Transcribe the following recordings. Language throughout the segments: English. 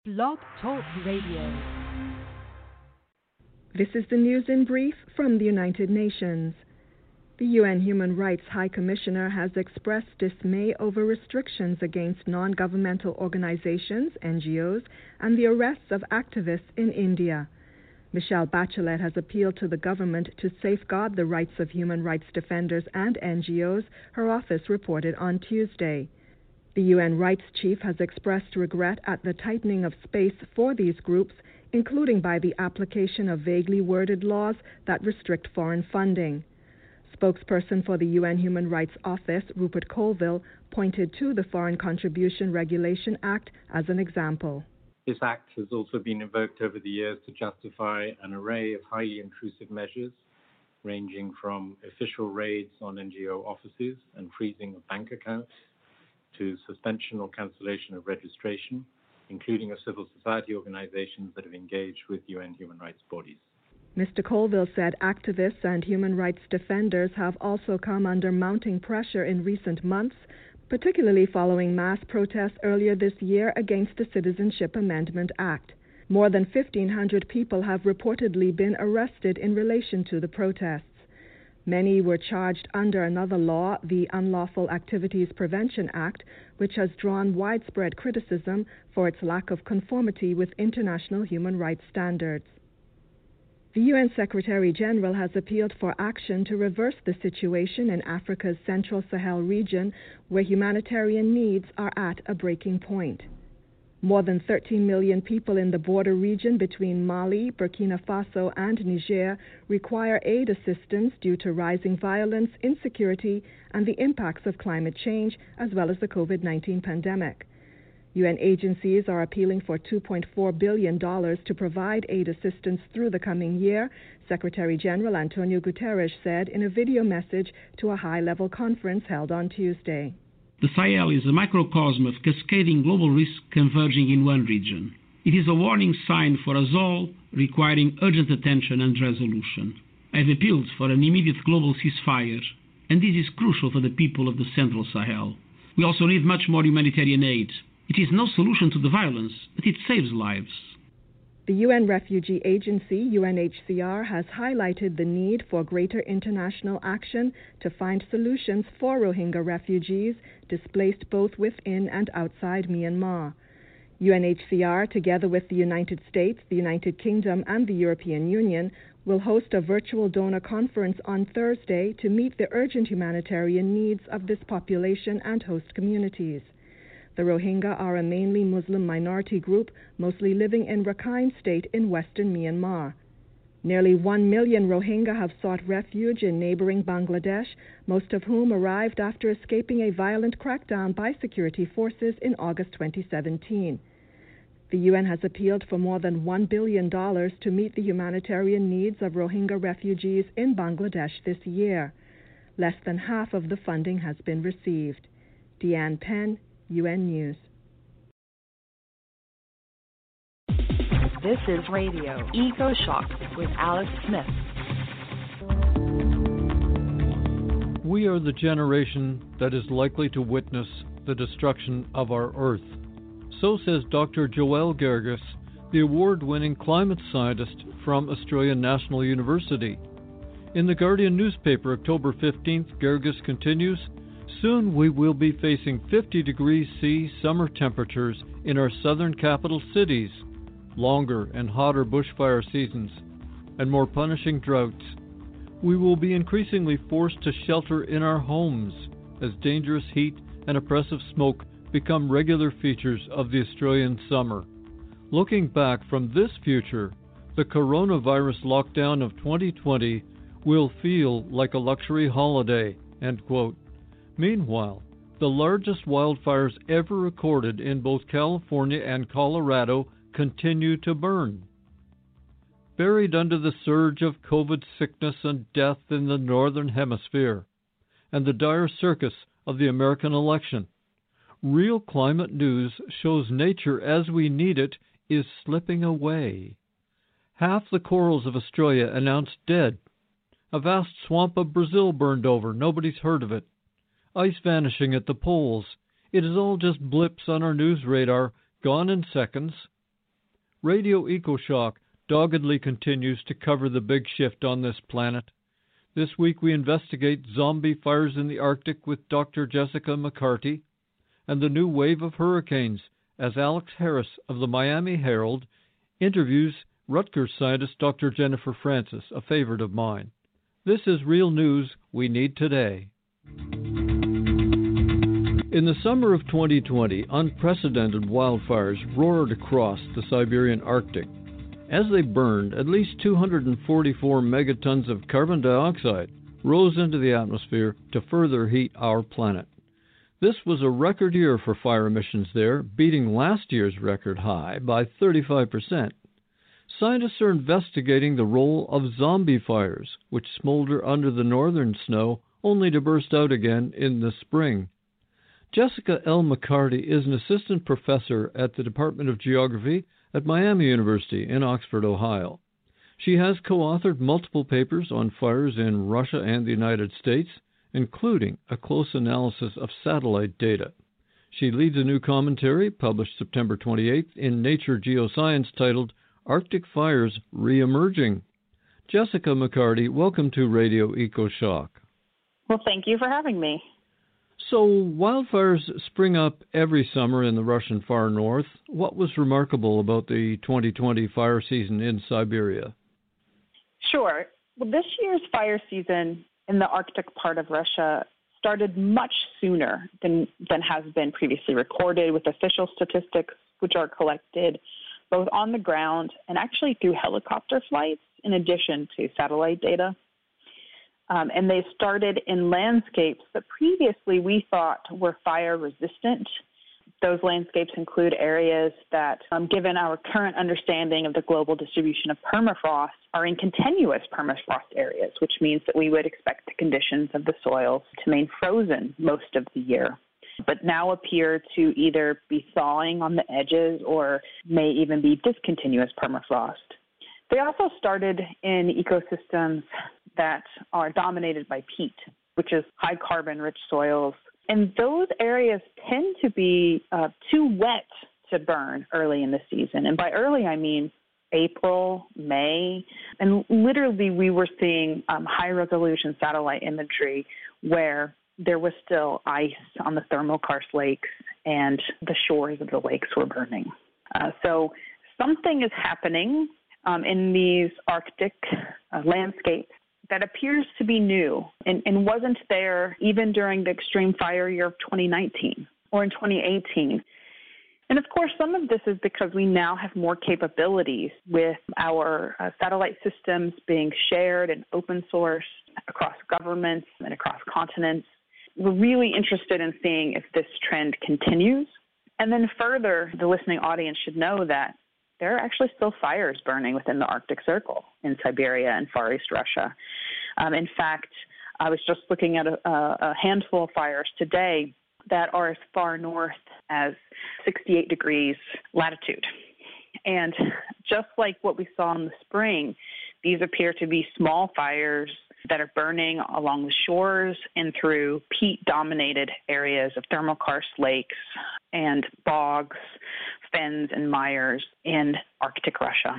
Blog Talk Radio. This is the news in brief from the United Nations. The UN Human Rights High Commissioner has expressed dismay over restrictions against non-governmental organizations, NGOs, and the arrests of activists in India. Michelle Bachelet has appealed to the government to safeguard the rights of human rights defenders and NGOs, her office reported on Tuesday. The UN Rights Chief has expressed regret at the tightening of space for these groups, including by the application of vaguely worded laws that restrict foreign funding. Spokesperson for the UN Human Rights Office, Rupert Colville, pointed to the Foreign Contribution Regulation Act as an example. This act has also been invoked over the years to justify an array of highly intrusive measures, ranging from official raids on NGO offices and freezing of bank accounts, to suspension or cancellation of registration, including of civil society organizations that have engaged with UN human rights bodies. Mr. Colville said activists and human rights defenders have also come under mounting pressure in recent months, particularly following mass protests earlier this year against the Citizenship Amendment Act. More than 1,500 people have reportedly been arrested in relation to the protests. Many were charged under another law, the Unlawful Activities Prevention Act, which has drawn widespread criticism for its lack of conformity with international human rights standards. The UN Secretary-General has appealed for action to reverse the situation in Africa's Central Sahel region, where humanitarian needs are at a breaking point. More than 13 million people in the border region between Mali, Burkina Faso, and Niger require aid assistance due to rising violence, insecurity, and the impacts of climate change, as well as the COVID-19 pandemic. UN agencies are appealing for $2.4 billion to provide aid assistance through the coming year, Secretary-General Antonio Guterres said in a video message to a high-level conference held on Tuesday. The Sahel is a microcosm of cascading global risks converging in one region. It is a warning sign for us all, requiring urgent attention and resolution. I have appealed for an immediate global ceasefire, and this is crucial for the people of the Central Sahel. We also need much more humanitarian aid. It is no solution to the violence, but it saves lives. The UN Refugee Agency, UNHCR, has highlighted the need for greater international action to find solutions for Rohingya refugees displaced both within and outside Myanmar. UNHCR, together with the United States, the United Kingdom, and the European Union, will host a virtual donor conference on Thursday to meet the urgent humanitarian needs of this population and host communities. The Rohingya are a mainly Muslim minority group, mostly living in Rakhine State in western Myanmar. Nearly 1 million Rohingya have sought refuge in neighboring Bangladesh, most of whom arrived after escaping a violent crackdown by security forces in August 2017. The UN has appealed for more than $1 billion to meet the humanitarian needs of Rohingya refugees in Bangladesh this year. Less than half of the funding has been received. Deanne Penn, UN News. This is Radio Eco Shock with Alex Smith. We are the generation that is likely to witness the destruction of our Earth. So says Dr. Joelle Gergis, the award-winning climate scientist from Australian National University. In the Guardian newspaper, October 15th, Gergis continues, soon we will be facing 50 degrees C summer temperatures in our southern capital cities, longer and hotter bushfire seasons, and more punishing droughts. We will be increasingly forced to shelter in our homes as dangerous heat and oppressive smoke become regular features of the Australian summer. Looking back from this future, the coronavirus lockdown of 2020 will feel like a luxury holiday, end quote. Meanwhile, the largest wildfires ever recorded in both California and Colorado continue to burn. Buried under the surge of COVID sickness and death in the Northern Hemisphere, and the dire circus of the American election, real climate news shows nature as we need it is slipping away. Half the corals of Australia announced dead. A vast swamp of Brazil burned over, nobody's heard of it. Ice vanishing at the poles. It is all just blips on our news radar, gone in seconds. Radio EcoShock doggedly continues to cover the big shift on this planet. This week we investigate zombie fires in the Arctic with Dr. Jessica McCarty and the new wave of hurricanes as Alex Harris of the Miami Herald interviews Rutgers scientist Dr. Jennifer Francis, a favorite of mine. This is real news we need today. In the summer of 2020, unprecedented wildfires roared across the Siberian Arctic. As they burned, at least 244 megatons of carbon dioxide rose into the atmosphere to further heat our planet. This was a record year for fire emissions there, beating last year's record high by 35%. Scientists are investigating the role of zombie fires, which smolder under the northern snow only to burst out again in the spring. Jessica L. McCarty is an assistant professor at the Department of Geography at Miami University in Oxford, Ohio. She has co-authored multiple papers on fires in Russia and the United States, including a close analysis of satellite data. She leads a new commentary published September 28th in Nature Geoscience titled Arctic Fires Re-Emerging. Jessica McCarty, welcome to Radio EcoShock. Well, thank you for having me. So, wildfires spring up every summer in the Russian far north. What was remarkable about the 2020 fire season in Siberia? Sure. Well, this year's fire season in the Arctic part of Russia started much sooner than has been previously recorded, with official statistics which are collected both on the ground and actually through helicopter flights, in addition to satellite data. And they started in landscapes that previously we thought were fire resistant. Those landscapes include areas that, given our current understanding of the global distribution of permafrost, are in continuous permafrost areas, which means that we would expect the conditions of the soils to remain frozen most of the year, but now appear to either be thawing on the edges or may even be discontinuous permafrost. They also started in ecosystems that are dominated by peat, which is high carbon-rich soils. And those areas tend to be too wet to burn early in the season. And by early, I mean April, May. And literally, we were seeing high-resolution satellite imagery where there was still ice on the thermal karst lakes and the shores of the lakes were burning. So something is happening in these Arctic landscapes that appears to be new and wasn't there even during the extreme fire year of 2019 or in 2018. And of course, some of this is because we now have more capabilities with our satellite systems being shared and open source across governments and across continents. We're really interested in seeing if this trend continues. And then further, the listening audience should know that there are actually still fires burning within the Arctic Circle in Siberia and Far East Russia. In fact, I was just looking at a handful of fires today that are as far north as 68 degrees latitude. And just like what we saw in the spring, these appear to be small fires that are burning along the shores and through peat-dominated areas of thermal karst lakes and bogs, fens, and mires in Arctic Russia.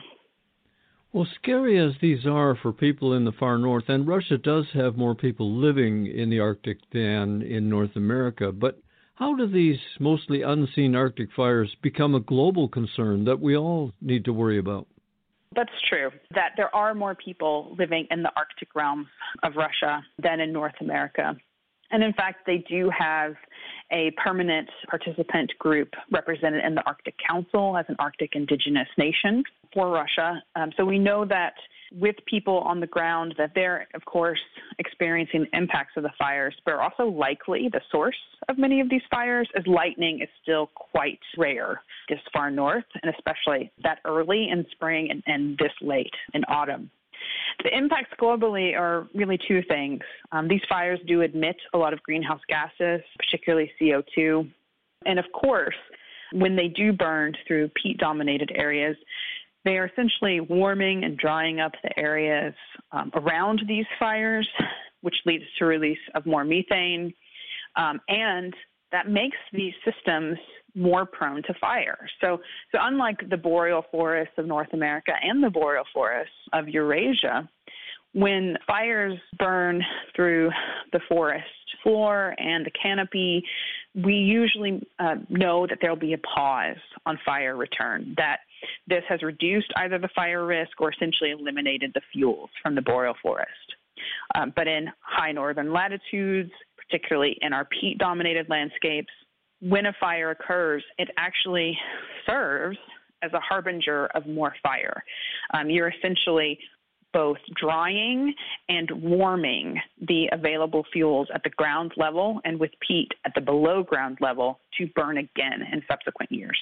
Well, scary as these are for people in the far north, and Russia does have more people living in the Arctic than in North America, but how do these mostly unseen Arctic fires become a global concern that we all need to worry about? That's true, that there are more people living in the Arctic realms of Russia than in North America. And in fact, they do have a permanent participant group represented in the Arctic Council as an Arctic indigenous nation for Russia. So we know that with people on the ground that they're, of course, experiencing the impacts of the fires, but are also likely the source of many of these fires, as lightning is still quite rare this far north, and especially that early in spring and this late in autumn. The impacts globally are really two things. These fires do emit a lot of greenhouse gases, particularly CO2. And of course, when they do burn through peat-dominated areas, they are essentially warming and drying up the areas around these fires, which leads to release of more methane. And that makes these systems more prone to fire. So unlike the boreal forests of North America and the boreal forests of Eurasia, when fires burn through the forest floor and the canopy, we usually know that there'll be a pause on fire return, that this has reduced either the fire risk or essentially eliminated the fuels from the boreal forest. But in high northern latitudes, particularly in our peat-dominated landscapes, when a fire occurs, it actually serves as a harbinger of more fire. You're essentially both drying and warming the available fuels at the ground level and with peat at the below ground level to burn again in subsequent years.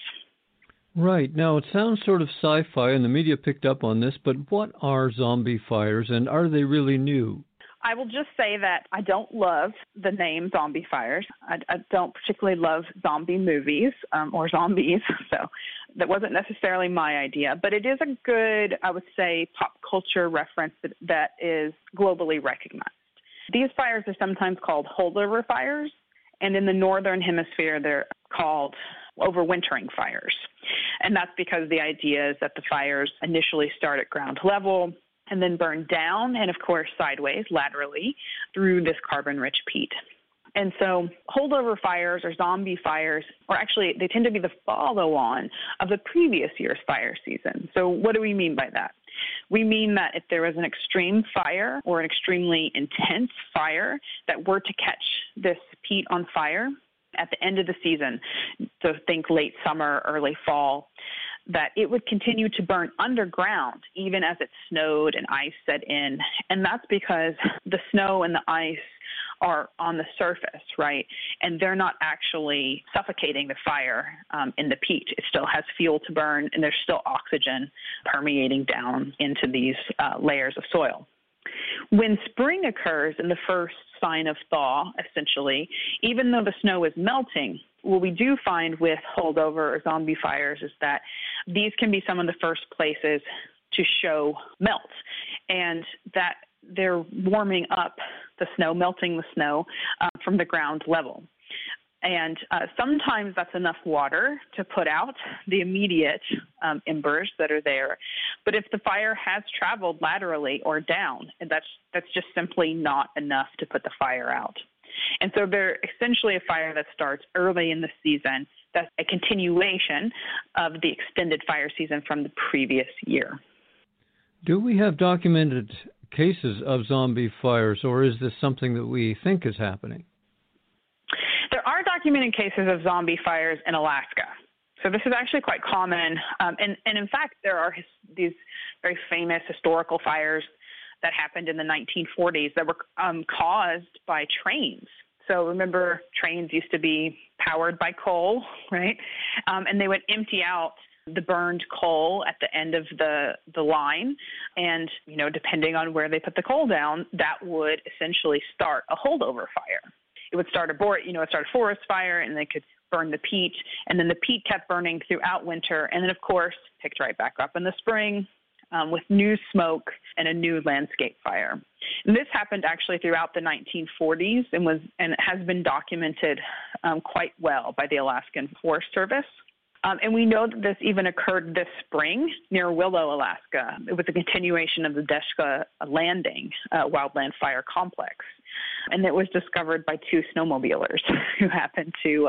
Right. Now, it sounds sort of sci-fi, and the media picked up on this, but what are zombie fires, and are they really new? I will just say that I don't love the name zombie fires. I don't particularly love zombie movies or zombies, so that wasn't necessarily my idea. But it is a good, I would say, pop culture reference that is globally recognized. These fires are sometimes called holdover fires, and in the northern hemisphere, they're called overwintering fires. And that's because the idea is that the fires initially start at ground level and then burn down and, of course, sideways, laterally, through this carbon-rich peat. And so holdover fires or zombie fires, or actually they tend to be the follow-on of the previous year's fire season. So what do we mean by that? We mean that if there was an extreme fire or an extremely intense fire that were to catch this peat on fire at the end of the season, so think late summer, early fall, that it would continue to burn underground even as it snowed and ice set in. And that's because the snow and the ice are on the surface, right? And they're not actually suffocating the fire in the peat. It still has fuel to burn, and there's still oxygen permeating down into these layers of soil. When spring occurs in the first sign of thaw, essentially, even though the snow is melting, what we do find with holdover or zombie fires is that these can be some of the first places to show melt, and that they're warming up the snow, melting the snow from the ground level. And sometimes that's enough water to put out the immediate embers that are there. But if the fire has traveled laterally or down, that's just simply not enough to put the fire out. And so they're essentially a fire that starts early in the season. That's a continuation of the extended fire season from the previous year. Do we have documented cases of zombie fires, or is this something that we think is happening? There are documented cases of zombie fires in Alaska. So this is actually quite common. And in fact, there are these very famous historical fires that happened in the 1940s that were caused by trains. So remember, trains used to be powered by coal, right? And they would empty out the burned coal at the end of the line. And, depending on where they put the coal down, that would essentially start a holdover fire. It would start a forest fire, and they could burn the peat. And then the peat kept burning throughout winter. And then, of course, picked right back up in the spring with new smoke and a new landscape fire. And this happened actually throughout the 1940s and it has been documented quite well by the Alaskan Forest Service. And we know that this even occurred this spring near Willow, Alaska. It was a continuation of the Deshka Landing wildland fire complex. And it was discovered by two snowmobilers who happened to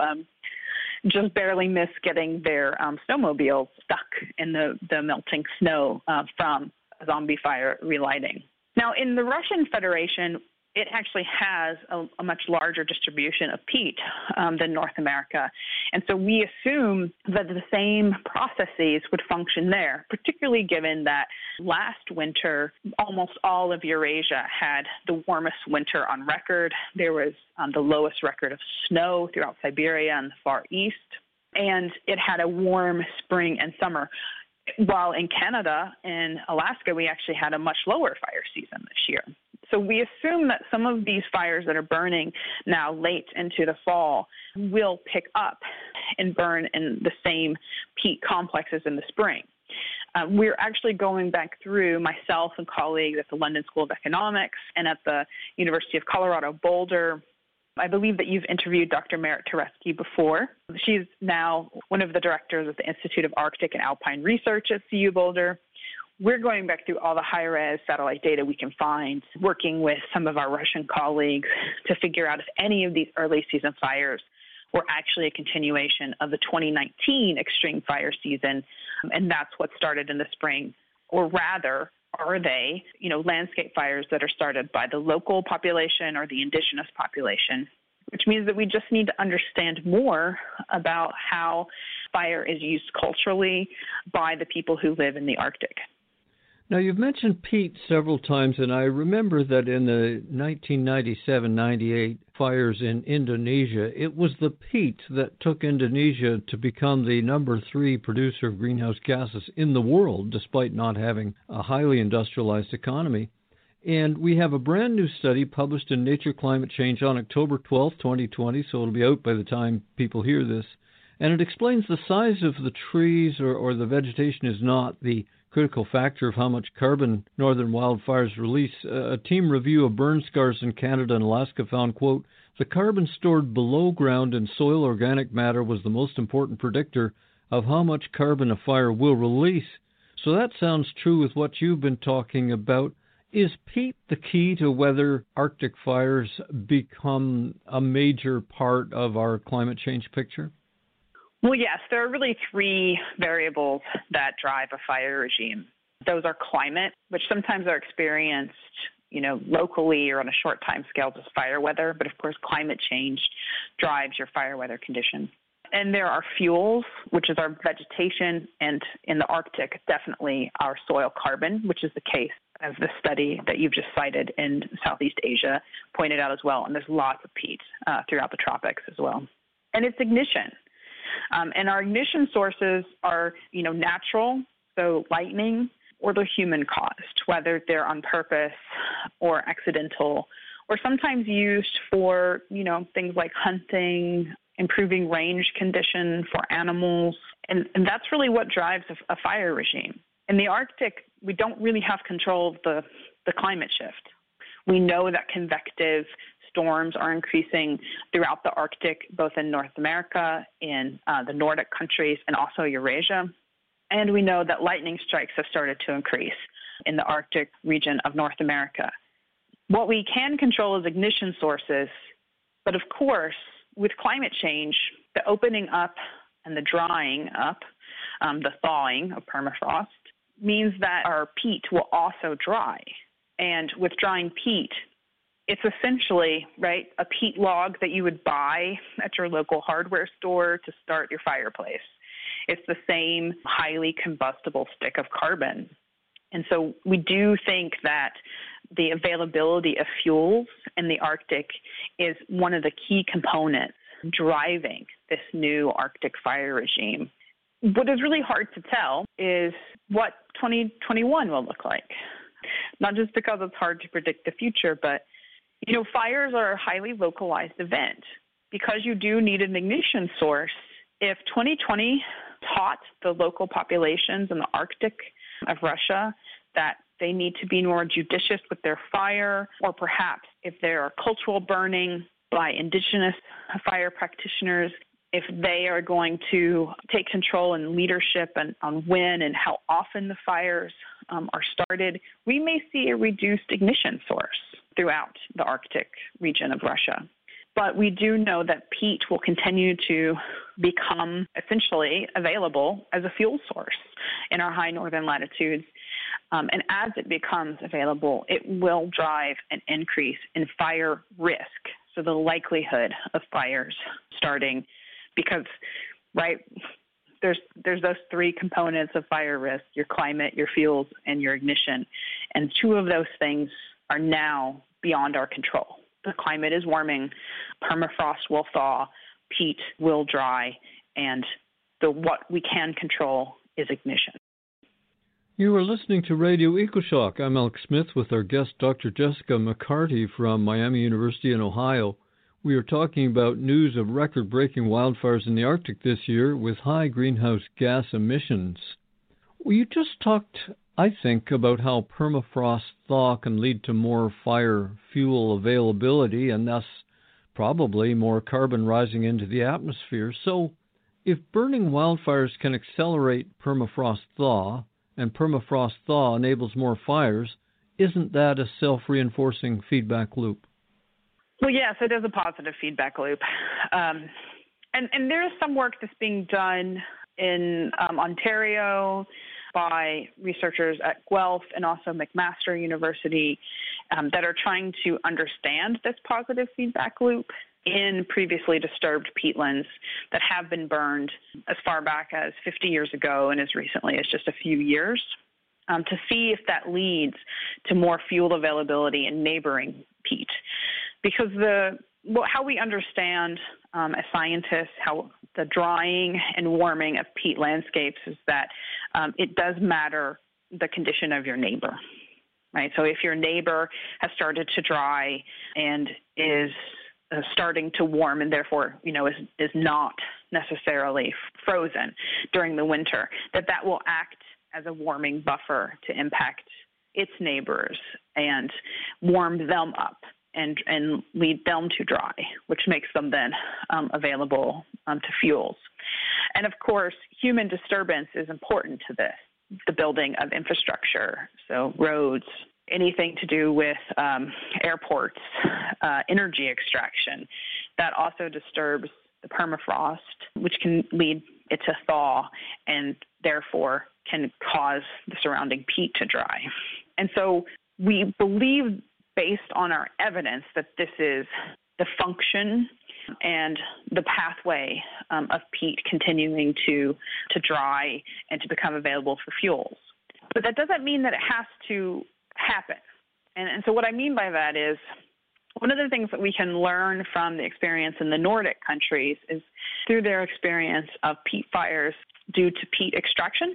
just barely miss getting their snowmobile stuck in the melting snow from a zombie fire relighting. Now, in the Russian Federation, it actually has a much larger distribution of peat than North America. And so we assume that the same processes would function there, particularly given that last winter, almost all of Eurasia had the warmest winter on record. There was the lowest record of snow throughout Siberia and the Far East, and it had a warm spring and summer. While in Canada and Alaska, we actually had a much lower fire season this year. So we assume that some of these fires that are burning now late into the fall will pick up and burn in the same peat complexes in the spring. We're actually going back through, myself and colleagues at the London School of Economics and at the University of Colorado Boulder, I believe that you've interviewed Dr. Merit Tereski before. She's now one of the directors of the Institute of Arctic and Alpine Research at CU Boulder. We're going back through all the high-res satellite data we can find, working with some of our Russian colleagues to figure out if any of these early season fires were actually a continuation of the 2019 extreme fire season, and that's what started in the spring. Or rather, are they, landscape fires that are started by the local population or the indigenous population, which means that we just need to understand more about how fire is used culturally by the people who live in the Arctic. Now, you've mentioned peat several times, and I remember that in the 1997-98 fires in Indonesia, it was the peat that took Indonesia to become the number 3 producer of greenhouse gases in the world, despite not having a highly industrialized economy. And we have a brand new study published in Nature Climate Change on October 12, 2020, so it'll be out by the time people hear this. And it explains the size of the trees or the vegetation is not the critical factor of how much carbon northern wildfires release. A team review of burn scars in Canada and Alaska found, quote, the carbon stored below ground in soil organic matter was the most important predictor of how much carbon a fire will release. So that sounds true with what you've been talking about. Is peat the key to whether Arctic fires become a major part of our climate change picture? Well, yes, there are really 3 variables that drive a fire regime. Those are climate, which sometimes are experienced, locally or on a short time scale as fire weather, but of course climate change drives your fire weather conditions. And there are fuels, which is our vegetation, and in the Arctic, definitely our soil carbon, which is the case as the study that you've just cited in Southeast Asia pointed out as well. And there's lots of peat throughout the tropics as well. And it's ignition. And our ignition sources are, natural, so lightning, or they're human caused, whether they're on purpose or accidental, or sometimes used for, things like hunting, improving range condition for animals. And that's really what drives a fire regime. In the Arctic, we don't really have control of the climate shift. We know that convective storms are increasing throughout the Arctic, both in North America, in the Nordic countries, and also Eurasia. And we know that lightning strikes have started to increase in the Arctic region of North America. What we can control is ignition sources, but of course, with climate change, the opening up and the drying up, the thawing of permafrost, means that our peat will also dry. And with drying peat, it's essentially, a peat log that you would buy at your local hardware store to start your fireplace. It's the same highly combustible stick of carbon. And so we do think that the availability of fuels in the Arctic is one of the key components driving this new Arctic fire regime. What is really hard to tell is what 2021 will look like. Not just because it's hard to predict the future, but fires are a highly localized event. Because you do need an ignition source, if 2020 taught the local populations in the Arctic of Russia that they need to be more judicious with their fire, or perhaps if there are cultural burning by indigenous fire practitioners, if they are going to take control and leadership on when and how often the fires are started, we may see a reduced ignition source throughout the Arctic region of Russia. But we do know that peat will continue to become essentially available as a fuel source in our high northern latitudes. And as it becomes available, it will drive an increase in fire risk, so the likelihood of fires starting, because, there's those 3 components of fire risk: your climate, your fuels, and your ignition. And 2 of those things are now beyond our control. The climate is warming, permafrost will thaw, peat will dry, and what we can control is ignition. You are listening to Radio EcoShock. I'm Alex Smith with our guest, Dr. Jessica McCarty from Miami University in Ohio. We are talking about news of record-breaking wildfires in the Arctic this year with high greenhouse gas emissions. Well, you just talked, I think, about how permafrost thaw can lead to more fire fuel availability and thus probably more carbon rising into the atmosphere. So, if burning wildfires can accelerate permafrost thaw, and permafrost thaw enables more fires, isn't that a self-reinforcing feedback loop? Well, yes, it is a positive feedback loop. And there is some work that's being done in Ontario by researchers at Guelph and also McMaster University that are trying to understand this positive feedback loop in previously disturbed peatlands that have been burned as far back as 50 years ago and as recently as just a few years, to see if that leads to more fuel availability in neighboring peat. Because how we understand as scientists how the drying and warming of peat landscapes is that it does matter the condition of your neighbor, right? So if your neighbor has started to dry and is starting to warm and therefore, is not necessarily frozen during the winter, that will act as a warming buffer to impact its neighbors and warm them up and lead them to dry, which makes them then available to fuels. And of course, human disturbance is important to this, the building of infrastructure, so roads, anything to do with airports, energy extraction, that also disturbs the permafrost, which can lead it to thaw and therefore can cause the surrounding peat to dry. And so we believe, based on our evidence, that this is the function and the pathway of peat continuing to dry and to become available for fuels. But that doesn't mean that it has to happen. And so what I mean by that is, one of the things that we can learn from the experience in the Nordic countries is through their experience of peat fires due to peat extraction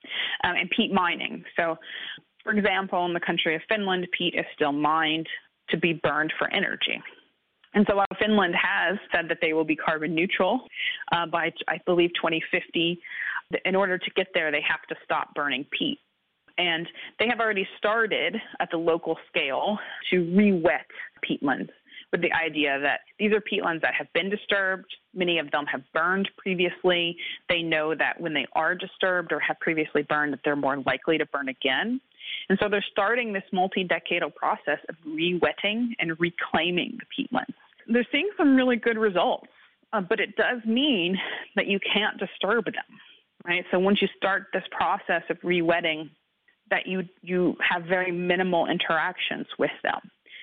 and peat mining. So, for example, in the country of Finland, peat is still mined to be burned for energy. And so while Finland has said that they will be carbon neutral by, I believe, 2050, in order to get there, they have to stop burning peat. And they have already started at the local scale to re-wet peatlands with the idea that these are peatlands that have been disturbed. Many of them have burned previously. They know that when they are disturbed or have previously burned, that they're more likely to burn again. And so they're starting this multi-decadal process of re-wetting and reclaiming the peatlands. They're seeing some really good results, but it does mean that you can't disturb them, right? So once you start this process of re-wetting, that you have very minimal interactions with them.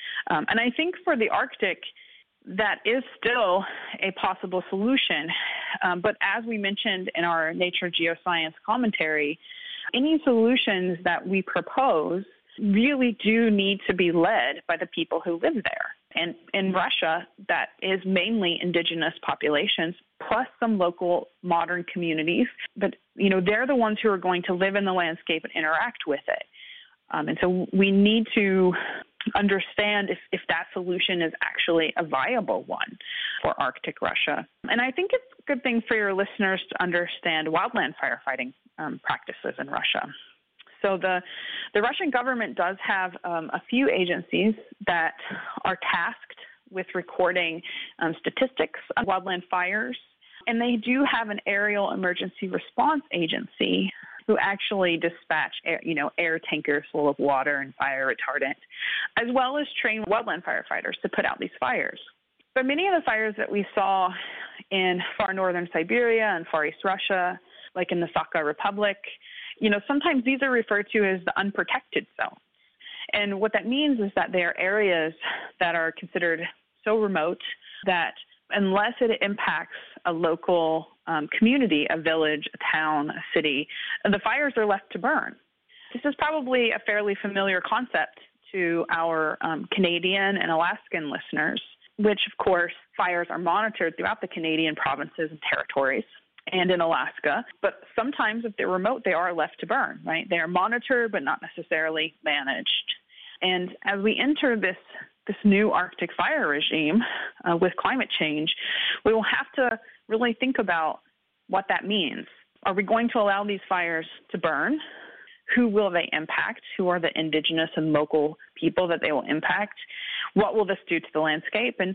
And I think for the Arctic, that is still a possible solution. But as we mentioned in our Nature Geoscience commentary, any solutions that we propose really do need to be led by the people who live there. And in Russia, that is mainly indigenous populations, plus some local modern communities. But, they're the ones who are going to live in the landscape and interact with it. And so we need to understand if that solution is actually a viable one for Arctic Russia. And I think it's a good thing for your listeners to understand wildland firefighting practices in Russia. So the Russian government does have a few agencies that are tasked with recording statistics on wildland fires. And they do have an aerial emergency response agency who actually dispatch air tankers full of water and fire retardant, as well as train wildland firefighters to put out these fires. But many of the fires that we saw in far northern Siberia and Far East Russia, like in the Sakha Republic, sometimes these are referred to as the unprotected zones. And what that means is that they are areas that are considered so remote that unless it impacts a local community, a village, a town, a city, the fires are left to burn. This is probably a fairly familiar concept to our Canadian and Alaskan listeners, which, of course, fires are monitored throughout the Canadian provinces and territories and in Alaska. But sometimes, if they're remote, they are left to burn, right? They are monitored but not necessarily managed. And as we enter this new Arctic fire regime with climate change, we will have to really think about what that means. Are we going to allow these fires to burn? Who will they impact? Who are the indigenous and local people that they will impact? What will this do to the landscape? And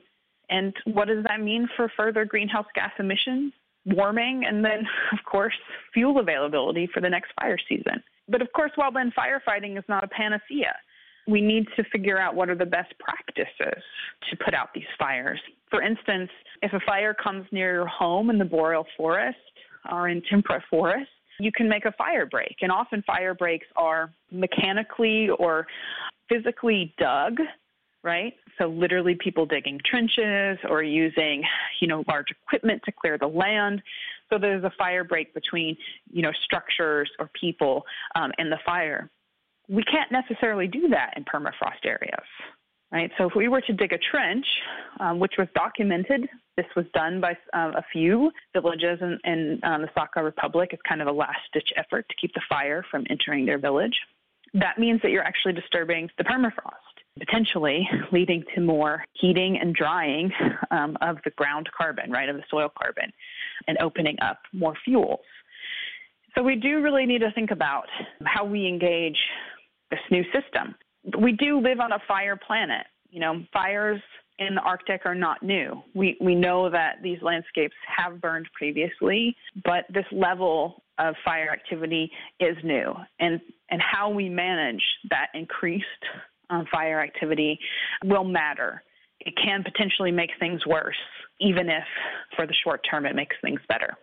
And what does that mean for further greenhouse gas emissions, warming, and then, of course, fuel availability for the next fire season? But, of course, wildland firefighting is not a panacea. We need to figure out what are the best practices to put out these fires. For instance, if a fire comes near your home in the boreal forest or in temperate forest, you can make a fire break. And often fire breaks are mechanically or physically dug, right? So literally people digging trenches or using, large equipment to clear the land. So there's a fire break between, structures or people and the fire. We can't necessarily do that in permafrost areas, right? So if we were to dig a trench, which was documented, this was done by a few villages in the Sakha Republic. It's kind of a last-ditch effort to keep the fire from entering their village. That means that you're actually disturbing the permafrost, potentially leading to more heating and drying of the ground carbon, right, of the soil carbon, and opening up more fuels. So we do really need to think about how we engage this new system. We do live on a fire planet. Fires in the Arctic are not new. We know that these landscapes have burned previously, but this level of fire activity is new. And how we manage that increased fire activity will matter. It can potentially make things worse, even if for the short term it makes things better.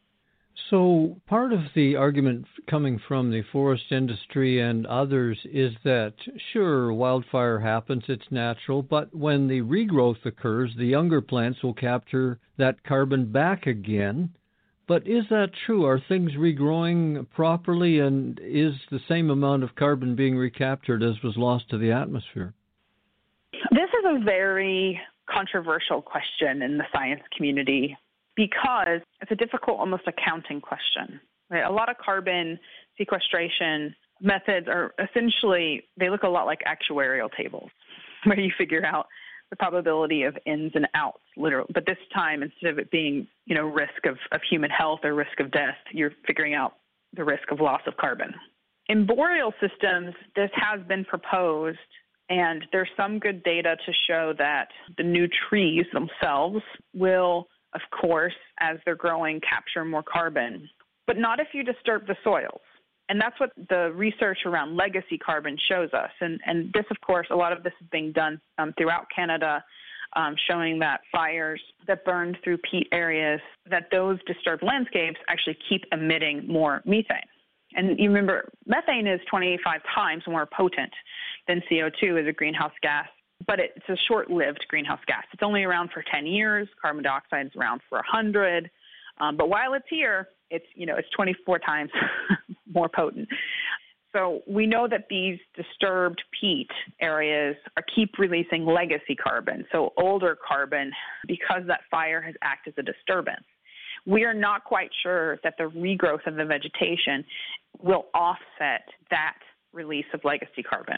So part of the argument coming from the forest industry and others is that, sure, wildfire happens, it's natural, but when the regrowth occurs, the younger plants will capture that carbon back again. But is that true? Are things regrowing properly, and is the same amount of carbon being recaptured as was lost to the atmosphere? This is a very controversial question in the science community, because it's a difficult, almost accounting question. Right? A lot of carbon sequestration methods are essentially, they look a lot like actuarial tables, where you figure out the probability of ins and outs, literally. But this time, instead of it being, risk of human health or risk of death, you're figuring out the risk of loss of carbon. In boreal systems, this has been proposed, and there's some good data to show that the new trees themselves will, of course, as they're growing, capture more carbon, but not if you disturb the soils. And that's what the research around legacy carbon shows us. And this, of course, a lot of this is being done throughout Canada, showing that fires that burn through peat areas, that those disturbed landscapes actually keep emitting more methane. And you remember, methane is 25 times more potent than CO2 as a greenhouse gas. But it's a short-lived greenhouse gas. It's only around for 10 years. Carbon dioxide is around for 100. But while it's here, it's 24 times more potent. So we know that these disturbed peat areas keep releasing legacy carbon, so older carbon, because that fire has acted as a disturbance. We are not quite sure that the regrowth of the vegetation will offset that release of legacy carbon.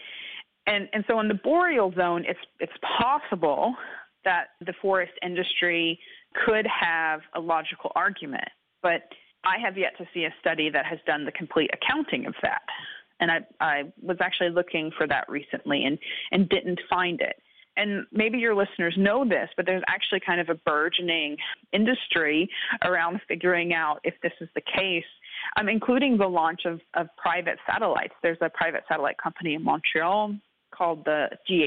And so in the boreal zone, it's possible that the forest industry could have a logical argument, but I have yet to see a study that has done the complete accounting of that. And I was actually looking for that recently and didn't find it. And maybe your listeners know this, but there's actually kind of a burgeoning industry around figuring out if this is the case, including the launch of private satellites. There's a private satellite company in Montreal called the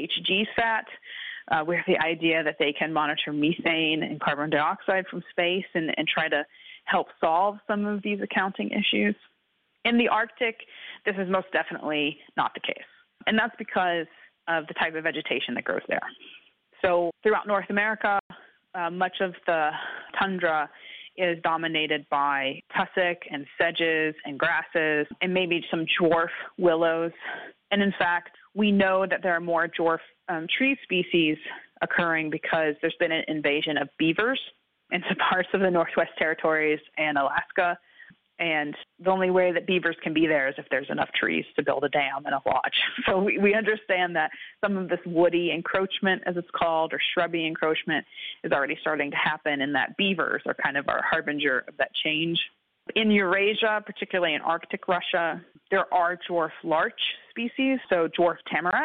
GHGSat, with the idea that they can monitor methane and carbon dioxide from space and try to help solve some of these accounting issues. In the Arctic, this is most definitely not the case. And that's because of the type of vegetation that grows there. So throughout North America, much of the tundra is dominated by tussock and sedges and grasses and maybe some dwarf willows. And in fact, we know that there are more dwarf tree species occurring because there's been an invasion of beavers into parts of the Northwest Territories and Alaska. And the only way that beavers can be there is if there's enough trees to build a dam and a lodge. So we understand that some of this woody encroachment, as it's called, or shrubby encroachment, is already starting to happen, and that beavers are kind of our harbinger of that change. In Eurasia, particularly in Arctic Russia, there are dwarf larch species, so dwarf tamarack.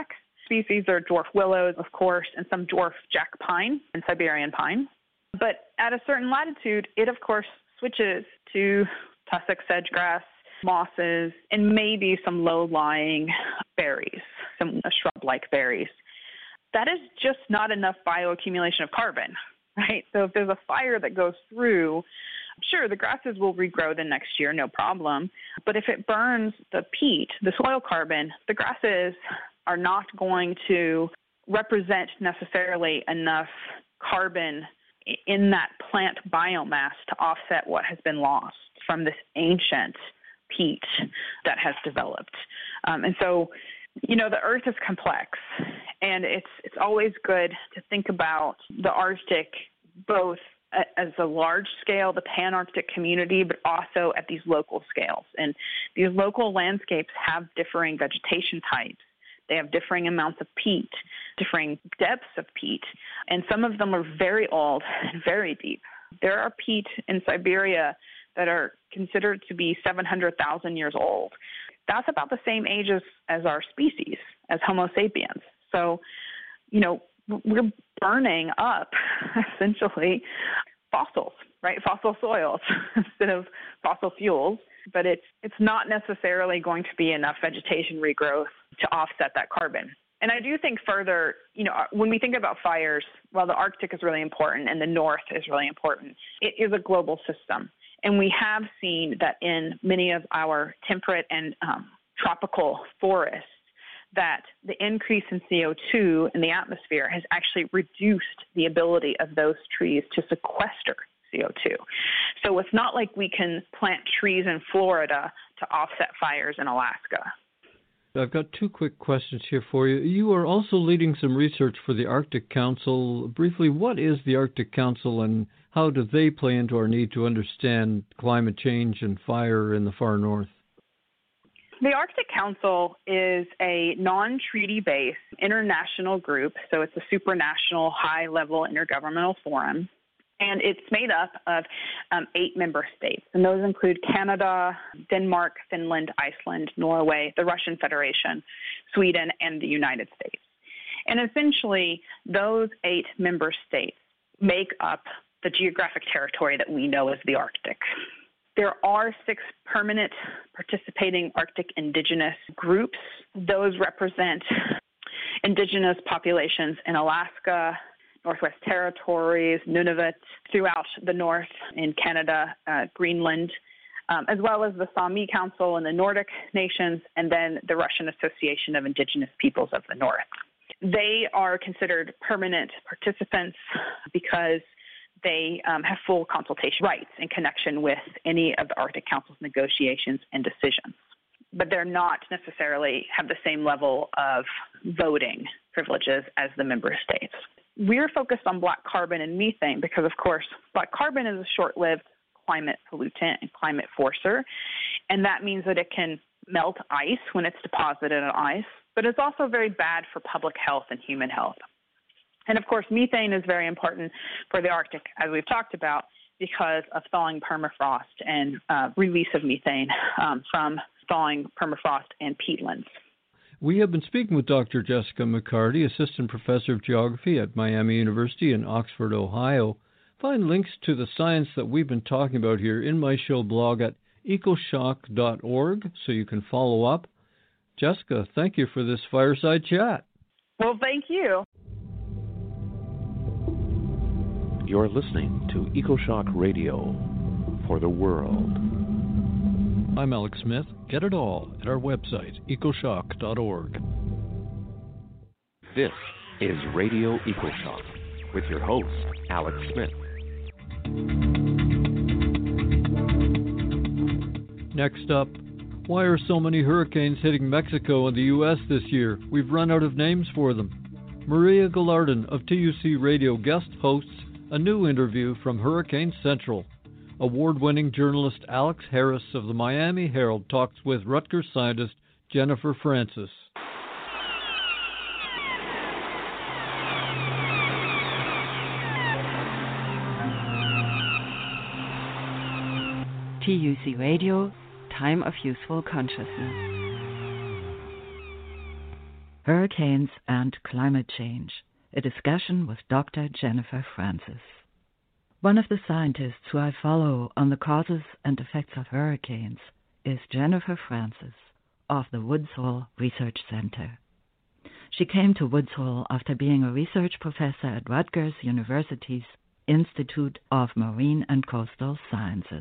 species are dwarf willows, of course, and some dwarf jack pine and Siberian pine. But at a certain latitude, it, of course, switches to tussock sedgegrass, mosses, and maybe some low-lying berries, some shrub-like berries. That is just not enough bioaccumulation of carbon, right? So if there's a fire that goes through, sure, the grasses will regrow the next year, no problem. But if it burns the peat, the soil carbon, the grasses are not going to represent necessarily enough carbon in that plant biomass to offset what has been lost from this ancient peat that has developed. And so, the earth is complex, and it's always good to think about the Arctic both as a large scale, the Pan-Arctic community, but also at these local scales. And these local landscapes have differing vegetation types. They have differing amounts of peat, differing depths of peat, and some of them are very old and very deep. There are peat in Siberia that are considered to be 700,000 years old. That's about the same age as our species, as Homo sapiens. So, we're burning up, essentially, fossils, right? Fossil soils instead of fossil fuels. But it's not necessarily going to be enough vegetation regrowth to offset that carbon. And I do think further, when we think about fires, while the Arctic is really important and the North is really important, it is a global system. And we have seen that in many of our temperate and tropical forests, that the increase in CO2 in the atmosphere has actually reduced the ability of those trees to sequester CO2. So it's not like we can plant trees in Florida to offset fires in Alaska. I've got two quick questions here for you. You are also leading some research for the Arctic Council. Briefly, what is the Arctic Council and how do they play into our need to understand climate change and fire in the far north? The Arctic Council is a non-treaty-based international group, so it's a supranational, high-level intergovernmental forum, and it's made up of 8 member states, and those include Canada, Denmark, Finland, Iceland, Norway, the Russian Federation, Sweden, and the United States. And essentially, those 8 member states make up the geographic territory that we know as the Arctic. There are 6 permanent participating Arctic indigenous groups. Those represent indigenous populations in Alaska, Northwest Territories, Nunavut, throughout the north in Canada, Greenland, as well as the Sami Council and the Nordic nations, and then the Russian Association of Indigenous Peoples of the North. They are considered permanent participants because they have full consultation rights in connection with any of the Arctic Council's negotiations and decisions. But they're not necessarily have the same level of voting privileges as the member states. We're focused on black carbon and methane because, of course, black carbon is a short-lived climate pollutant and climate forcer, and that means that it can melt ice when it's deposited in ice, but it's also very bad for public health and human health. And, of course, methane is very important for the Arctic, as we've talked about, because of thawing permafrost and release of methane from thawing permafrost and peatlands. We have been speaking with Dr. Jessica McCarty, Assistant Professor of Geography at Miami University in Oxford, Ohio. Find links to the science that we've been talking about here in my show blog at ecoshock.org so you can follow up. Jessica, thank you for this fireside chat. Well, thank you. You're listening to EcoShock Radio for the world. I'm Alex Smith. Get it all at our website, ecoshock.org. This is Radio EcoShock with your host, Alex Smith. Next up, why are so many hurricanes hitting Mexico and the U.S. this year? We've run out of names for them. Maria Gallardon of TUC Radio guest hosts a new interview from Hurricane Central. Award-winning journalist Alex Harris of the Miami Herald talks with Rutgers scientist Jennifer Francis. TUC Radio, Time of Useful Consciousness. Hurricanes and Climate Change, a discussion with Dr. Jennifer Francis. One of the scientists who I follow on the causes and effects of hurricanes is Jennifer Francis of the Woods Hole Research Center. She came to Woods Hole after being a research professor at Rutgers University's Institute of Marine and Coastal Sciences.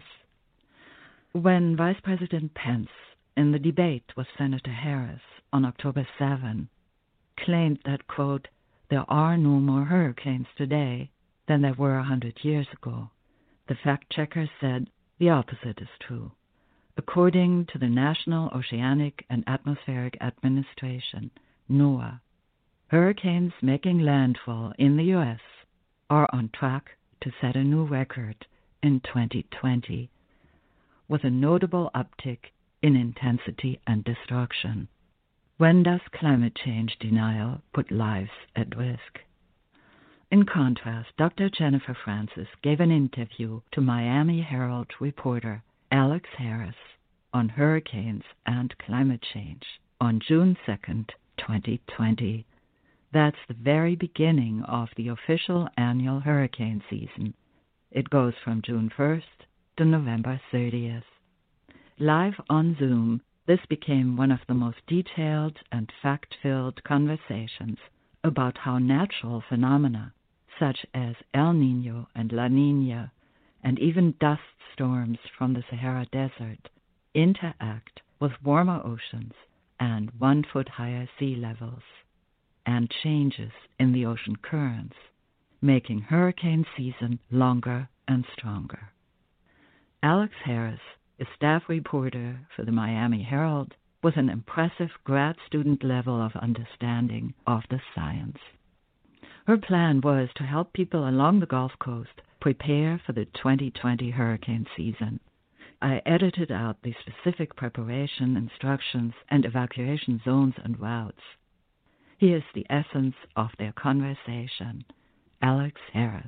When Vice President Pence, in the debate with Senator Harris on October 7, claimed that, quote, there are no more hurricanes today than there were 100 years ago, the fact-checker said the opposite is true. According to the National Oceanic and Atmospheric Administration, NOAA, hurricanes making landfall in the U.S. are on track to set a new record in 2020, with a notable uptick in intensity and destruction. When does climate change denial put lives at risk? In contrast, Dr. Jennifer Francis gave an interview to Miami Herald reporter Alex Harris on hurricanes and climate change on June 2nd, 2020. That's the very beginning of the official annual hurricane season. It goes from June 1st to November 30th. Live on Zoom, this became one of the most detailed and fact-filled conversations about how natural phenomena such as El Niño and La Niña, and even dust storms from the Sahara Desert, interact with warmer oceans and 1 foot higher sea levels, and changes in the ocean currents, making hurricane season longer and stronger. Alex Harris, a staff reporter for the Miami Herald, with an impressive grad student level of understanding of the science. Her plan was to help people along the Gulf Coast prepare for the 2020 hurricane season. I edited out the specific preparation instructions and evacuation zones and routes. Here's the essence of their conversation. Alex Harris.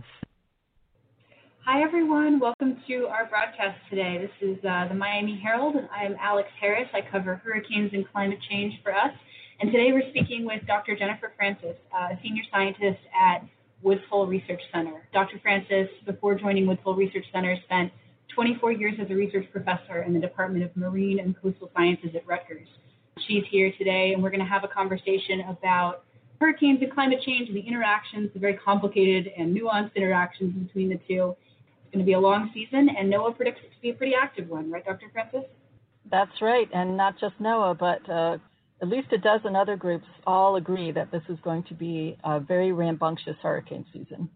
Hi, everyone. Welcome to our broadcast today. This is the Miami Herald, and I'm Alex Harris. I cover hurricanes and climate change for us. And today we're speaking with Dr. Jennifer Francis, a senior scientist at Woods Hole Research Center. Dr. Francis, before joining Woods Hole Research Center, spent 24 years as a research professor in the Department of Marine and Coastal Sciences at Rutgers. She's here today, and we're going to have a conversation about hurricanes and climate change and the interactions, the very complicated and nuanced interactions between the two. It's going to be a long season, and NOAA predicts it to be a pretty active one, right, Dr. Francis? That's right, and not just NOAA, but at least a dozen other groups all agree that this is going to be a very rambunctious hurricane season.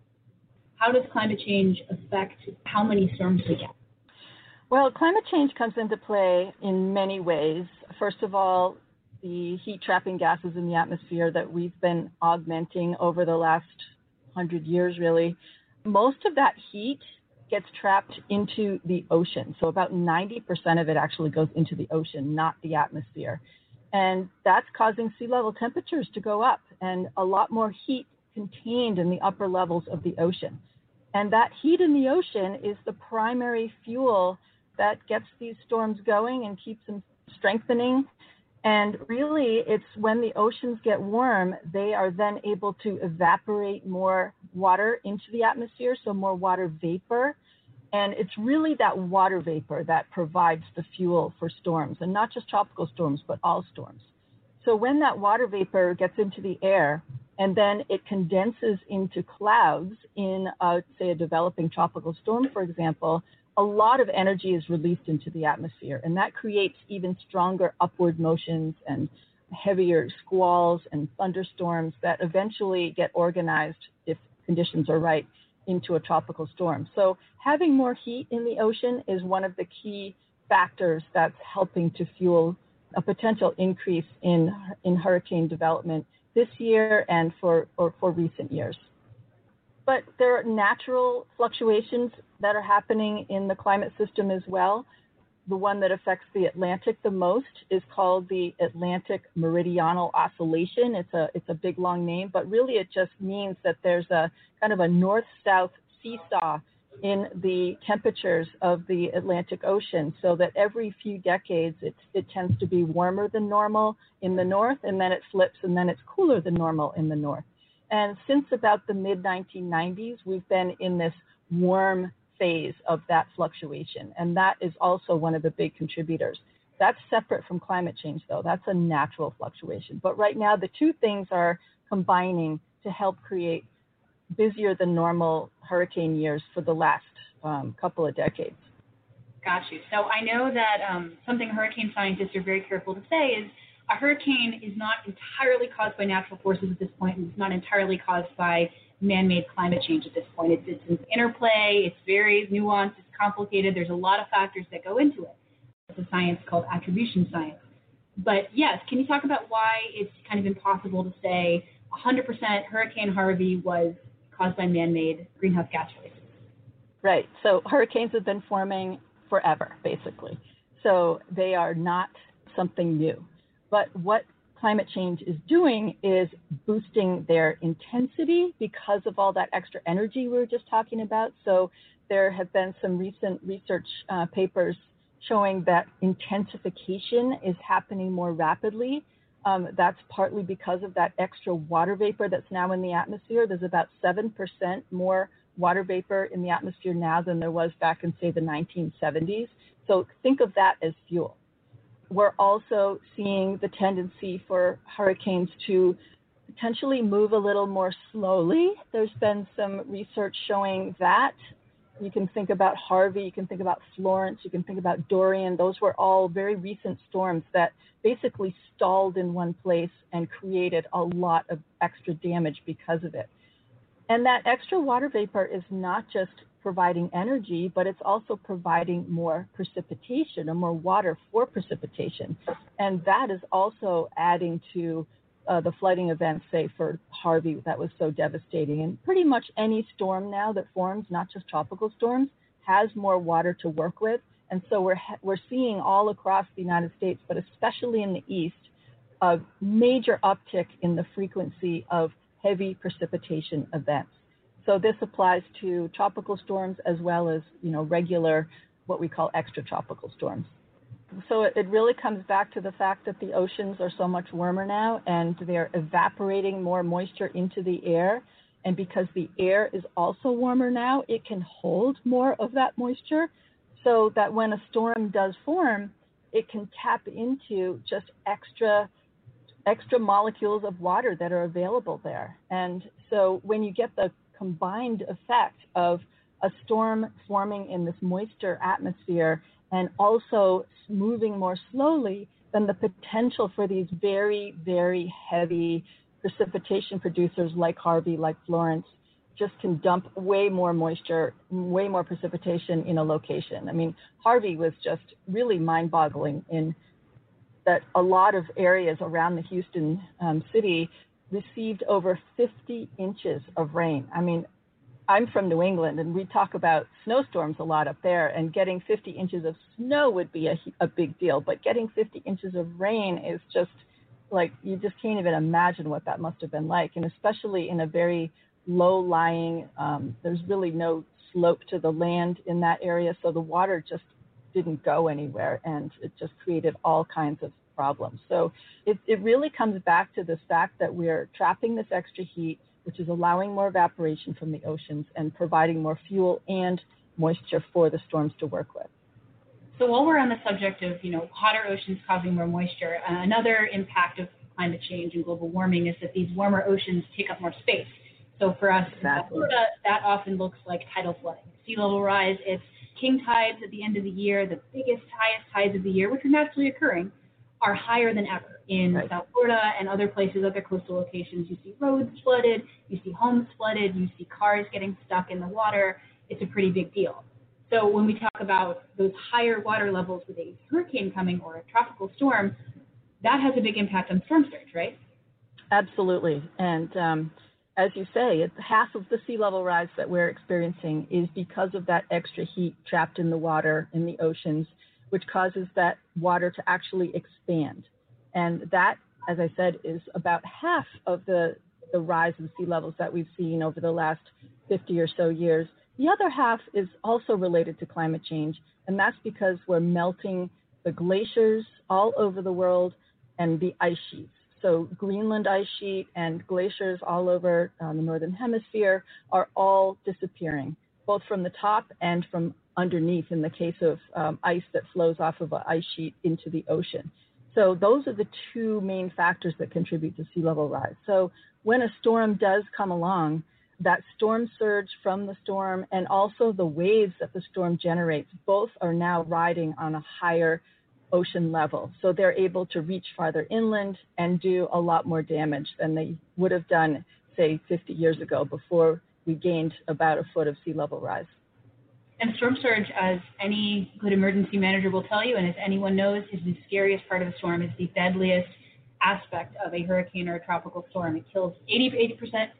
How does climate change affect how many storms we get? Well, climate change comes into play in many ways. First of all, the heat-trapping gases in the atmosphere that we've been augmenting over the last 100 years, really. Most of that heat gets trapped into the ocean. So about 90% of it actually goes into the ocean, not the atmosphere. And that's causing sea level temperatures to go up and a lot more heat contained in the upper levels of the ocean. And that heat in the ocean is the primary fuel that gets these storms going and keeps them strengthening. And really, it's when the oceans get warm, they are then able to evaporate more water into the atmosphere, so more water vapor. And it's really that water vapor that provides the fuel for storms, and not just tropical storms, but all storms. So when that water vapor gets into the air, and then it condenses into clouds in, say, a developing tropical storm, for example, a lot of energy is released into the atmosphere, and that creates even stronger upward motions and heavier squalls and thunderstorms that eventually get organized, if conditions are right, into a tropical storm. So having more heat in the ocean is one of the key factors that's helping to fuel a potential increase in hurricane development this year and for recent years. But there are natural fluctuations that are happening in the climate system as well. The one that affects the Atlantic the most is called the Atlantic Meridional Oscillation. It's a big, long name, but really it just means that there's a kind of a north-south seesaw in the temperatures of the Atlantic Ocean, so that every few decades it tends to be warmer than normal in the north, and then it flips, and then it's cooler than normal in the north. And since about the mid-1990s, we've been in this warm phase of that fluctuation, and that is also one of the big contributors. That's separate from climate change, though. That's a natural fluctuation. But right now, the two things are combining to help create busier than normal hurricane years for the last couple of decades. Got you. So I know that something hurricane scientists are very careful to say is a hurricane is not entirely caused by natural forces at this point, and it's not entirely caused by man-made climate change at this point. It's an interplay. It's very nuanced. It's complicated. There's a lot of factors that go into it. It's a science called attribution science. But yes, can you talk about why it's kind of impossible to say 100% Hurricane Harvey was caused by man-made greenhouse gas releases? Right. So hurricanes have been forming forever, basically. So they are not something new. But what climate change is doing is boosting their intensity because of all that extra energy we were just talking about. So there have been some recent research papers showing that intensification is happening more rapidly. That's partly because of that extra water vapor that's now in the atmosphere. There's about 7% more water vapor in the atmosphere now than there was back in, say, the 1970s. So think of that as fuel. We're also seeing the tendency for hurricanes to potentially move a little more slowly. There's been some research showing that. You can think about Harvey, you can think about Florence, you can think about Dorian. Those were all very recent storms that basically stalled in one place and created a lot of extra damage because of it. And that extra water vapor is not just providing energy, but it's also providing more precipitation or more water for precipitation. And that is also adding to the flooding events, say, for Harvey, that was so devastating. And pretty much any storm now that forms, not just tropical storms, has more water to work with. And so we're seeing all across the United States, but especially in the East, a major uptick in the frequency of heavy precipitation events. So this applies to tropical storms as well as, regular, what we call extratropical storms. So it really comes back to the fact that the oceans are so much warmer now, and they're evaporating more moisture into the air. And because the air is also warmer now, it can hold more of that moisture, so that when a storm does form, it can tap into just extra molecules of water that are available there. And so when you get the combined effect of a storm forming in this moisture atmosphere and also moving more slowly, then the potential for these very, very heavy precipitation producers like Harvey, like Florence, just can dump way more moisture, way more precipitation in a location. I mean, Harvey was just really mind-boggling in that a lot of areas around the Houston city received over 50 inches of rain. I mean, I'm from New England, and we talk about snowstorms a lot up there, and getting 50 inches of snow would be a big deal. But getting 50 inches of rain is just like, you just can't even imagine what that must have been like. And especially in a very low-lying, there's really no slope to the land in that area, so the water just didn't go anywhere, and it just created all kinds of problems. So it really comes back to the fact that we're trapping this extra heat, which is allowing more evaporation from the oceans and providing more fuel and moisture for the storms to work with. So while we're on the subject of, hotter oceans causing more moisture, another impact of climate change and global warming is that these warmer oceans take up more space. So for us in South Florida, that often looks like tidal flooding. Sea level rise, it's king tides at the end of the year, the biggest, highest tides of the year, which are naturally occurring, are higher than ever. In South Florida and other places, other coastal locations, you see roads flooded, you see homes flooded, you see cars getting stuck in the water. It's a pretty big deal. So when we talk about those higher water levels with a hurricane coming or a tropical storm, that has a big impact on storm surge, right? Absolutely. And as you say, half of the sea level rise that we're experiencing is because of that extra heat trapped in the water, in the oceans, which causes that water to actually expand. And that, as I said, is about half of the rise in sea levels that we've seen over the last 50 or so years. The other half is also related to climate change, and that's because we're melting the glaciers all over the world and the ice sheets. So Greenland ice sheet and glaciers all over the northern hemisphere are all disappearing, both from the top and from underneath in the case of ice that flows off of an ice sheet into the ocean. So those are the two main factors that contribute to sea level rise. So when a storm does come along, that storm surge from the storm and also the waves that the storm generates, both are now riding on a higher ocean level. So they're able to reach farther inland and do a lot more damage than they would have done, say, 50 years ago before we gained about a foot of sea level rise. And storm surge, as any good emergency manager will tell you, and as anyone knows, is the scariest part of a storm. It's the deadliest aspect of a hurricane or a tropical storm. It kills 88%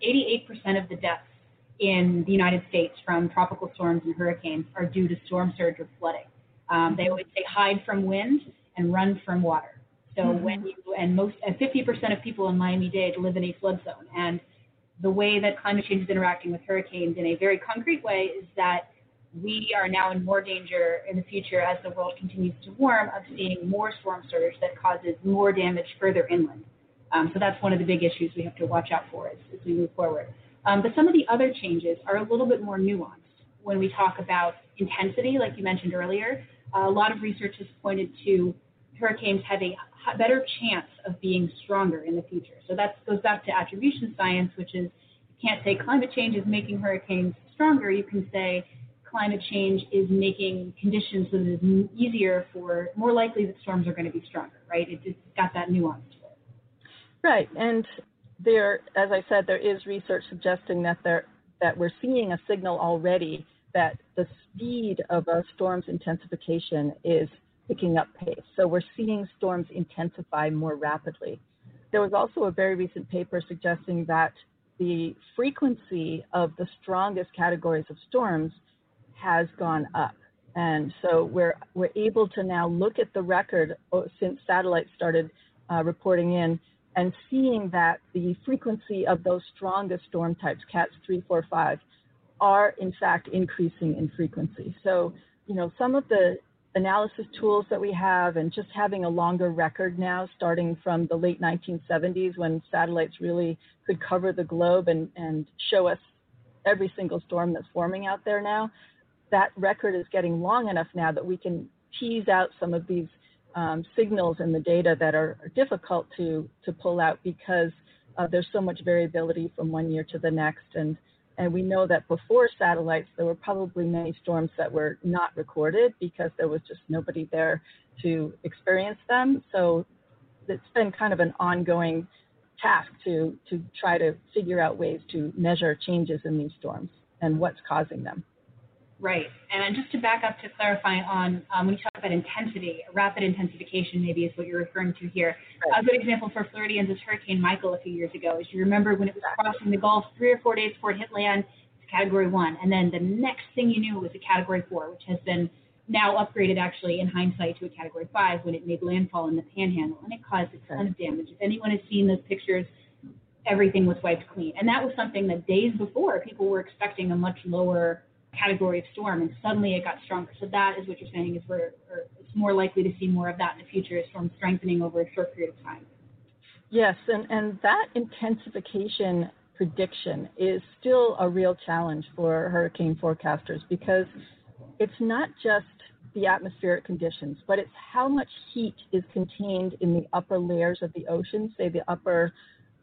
of the deaths in the United States from tropical storms and hurricanes are due to storm surge or flooding. They always say hide from wind and run from water. So when you, and 50% of people in Miami-Dade live in a flood zone. And the way that climate change is interacting with hurricanes in a very concrete way is that we are now in more danger in the future as the world continues to warm of seeing more storm surge that causes more damage further inland. So that's one of the big issues we have to watch out for as we move forward. But some of the other changes are a little bit more nuanced when we talk about intensity, like you mentioned earlier. A lot of research has pointed to hurricanes have a better chance of being stronger in the future. So that goes back to attribution science, which is you can't say climate change is making hurricanes stronger. You can say climate change is making conditions so that it's easier for, more likely that storms are going to be stronger, right? It's got that nuance to it. Right, and there, as I said, there is research suggesting that we're seeing a signal already that the speed of a storm's intensification is picking up pace. So we're seeing storms intensify more rapidly. There was also a very recent paper suggesting that the frequency of the strongest categories of storms has gone up. And so we're able to now look at the record since satellites started reporting in and seeing that the frequency of those strongest storm types, CATs 3, 4, 5, are in fact increasing in frequency. So, you know, some of the analysis tools that we have and just having a longer record now, starting from the late 1970s when satellites really could cover the globe and show us every single storm that's forming out there now, that record is getting long enough now that we can tease out some of these signals in the data that are difficult to pull out because there's so much variability from one year to the next. And we know that before satellites, there were probably many storms that were not recorded because there was just nobody there to experience them. So it's been kind of an ongoing task to try to figure out ways to measure changes in these storms and what's causing them. Right. And just to back up to clarify on when you talk about intensity, rapid intensification maybe is what you're referring to here. Right. A good example for Floridians is Hurricane Michael a few years ago. As you remember, when it was crossing the Gulf 3 or 4 days before it hit land, it's Category 1. And then the next thing you knew was a Category 4, which has been now upgraded actually in hindsight to a Category 5 when it made landfall in the Panhandle. And it caused a ton of damage. If anyone has seen those pictures, everything was wiped clean. And that was something that days before people were expecting a much lower category of storm, and suddenly it got stronger. So that is what you're saying is it's more likely to see more of that in the future, storm strengthening over a short period of time. Yes, and that intensification prediction is still a real challenge for hurricane forecasters because it's not just the atmospheric conditions, but it's how much heat is contained in the upper layers of the ocean, say the upper